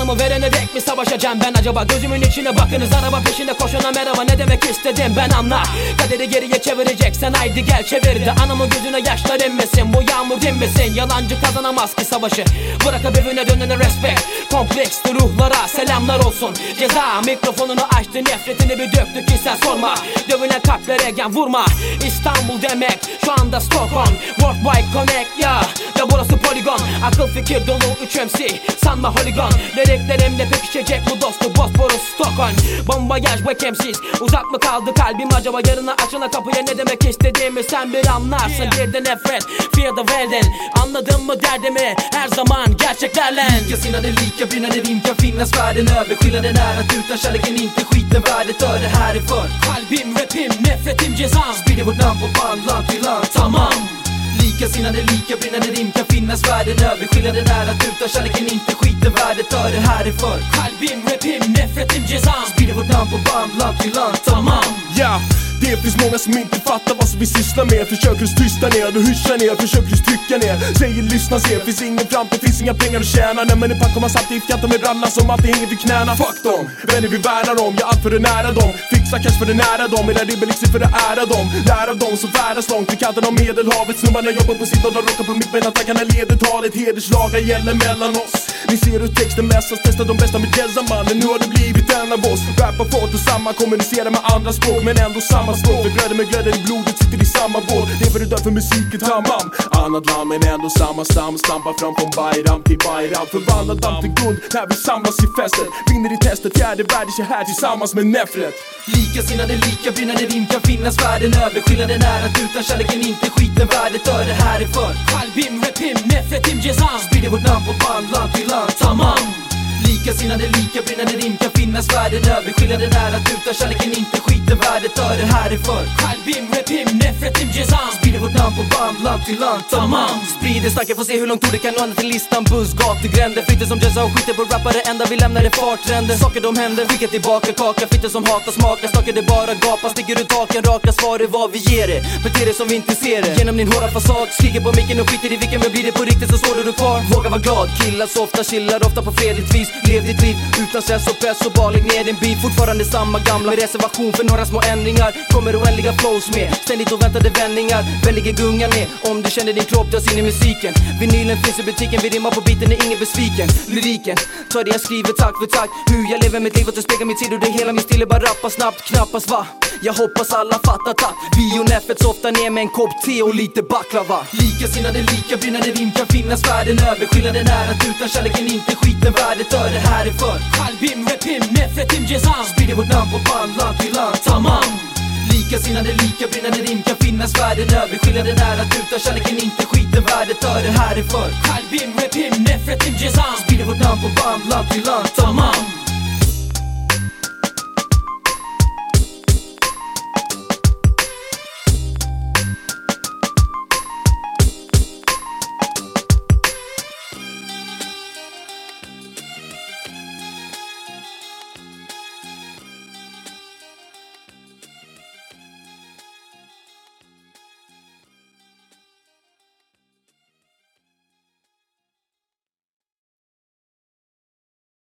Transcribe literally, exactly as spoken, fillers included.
Canımı verene dek mi savaşacağım ben acaba? Gözümün içine bakınız, araba peşinde koşana merhaba. Ne demek istedim ben anla. Kaderi geriye çevireceksen haydi gel çevir de. Anamın gözüne yaşlar inmesin, bu yağmur dinmesin. Yalancı kazanamaz ki savaşı. Bırakıp evine dönene respect. Kompleksli ruhlara selamlar olsun. Ceza mikrofonunu açtı, nefretini bir döktü ki sen sorma. Dövülen kalplere gen vurma. İstanbul demek şu anda Stockholm. Worldwide Connect ya, ya burası poligon. Akıl fikir dolu üç M C, sanma holigon. Liriklerimle pekişecek bu dostu Bosporus Stockholm. Bombajaj ve kemsiz, uzak mı kaldı kalbim acaba? Yarına açına kapıya ne demek istediğimi sen bir anlarsın. Bir de nefret, fear the världen. Anladın mı derdimi? Her zaman gerçeklerle. Lika sinnade lika brinnande rim kan finnas världen över. Skillnaden är att utan kärleken inte skiten värdet för det här är för. Kalbim, rapim, nefretim, cezam. Sprider vårt namn på band, land till land, tamam. Lika sinnade lika brinnande rim kan finnas världen över. Skillnaden är att utan kärleken inte skiten värdet för det här är för. Kalbim, rapim, nefretim, cezam. Sprider vårt namn på band, land till land, tamam. Ja, det finns många som inte fattar vad som vi sysslar med. Försöker tysta ner, du hyschar ner, försöker trycka ner. Säger lyssna, se, finns ingen framtid, finns inga pengar att tjäna. När man är pack kommer samtidigt fjantar med brallorna som alltid hänger vid knäna. Fuck dem, vänner vi värnar om, jag allt för det nära dem. Fixa cash för det nära dem, era ribbelixer för det ära dem. Lära dem som färdas långt vid kanten av medelhavet. Snubbarna jobbar på sitt och de rockar på mitt medan tankarna leder talet. Hederslagar gäller mellan oss. Ni ser hur texten mässas, testar de bästa med jazzamannen. Nu har det blivit en av oss. Rappar fått och samma, kommunicerar med andra språk men ändå samma språk. Vi glöder med glöder i blodet, sitter i samma båt. Lever du dör för musiken, tamam. Annat land men ändå samma stam. Stampar fram från Bayram till Bayram. Förvandlar damm till guld när vi samlas i festen. Vinner i testet, fjärde världen är här tillsammans med nefret. Lika sinnade lika brinnande rim kan finnas världen över. Skillnaden är att utan kärleken inte skiten värdet för det här är för. Kalbim, rapim, nefretim, cezam. Sprider vårt namn på band, land till land, tamam. Lika sinnade lika brinnande rim kan finnas världen över. Skillnaden är att utan kärleken inte skiten värdet för det här är för. Kalbim, rapim, nefretim, cezam. Sprider vårt namn på band, land till land, tamam. Sprider snacket, får se hur långt ordet kan nå ända till listan. Buss, gatugränder, flyttar som jazza och skiter på rappare. Enda vi lämnar är fartränder. Saker de händer, skicka tillbaka kaka. Flyttar som hatar smaka, snackar det bara gapa. Sticker ut taken, raka svar är vad vi ger det. Beter det som vi inte ser det. Genom din hårda fasad, skriker på micken och skiter i vilken. Men blir det på riktigt så står du kvar. Våga vara glad, killar så ofta, chillar ofta på fredligt vis. Lev ditt liv utan stress och press och bara lägg ner din bil. Fortfarande samma gamla med reservation för några små ändringar. Kommer oändliga flows med, ständigt oväntade vändningar. Vem ligger gungan med? Om du känner din kropp, dras in i musiken. Vinylen finns i butiken, vi rimmar på biten, är ingen besviken. Lyriken, ta det jag skriver takt för takt. Hur jag lever mitt liv och det speglar mitt sidor. Det hela min stil är bara rappa snabbt, knappast va. Jag hoppas alla fattat att vi och neffet softar ner med en kopp te och lite baklava. Lika sinnade lika brinnande rim kan finnas världen över. Skillnaden är att utan kärleken inte skiten värdet för det här är för. Kalbim, rapim, nefretim, cezam. Sprider vårt namn på band, land till land, tamam. Lika sinnade lika brinnande rim kan finnas världen över. Skillnaden är att utan kärleken inte skiten värdet för det här är för. Kalbim, rapim, nefretim, cezam. Sprider vårt namn på band, land till land, tamam.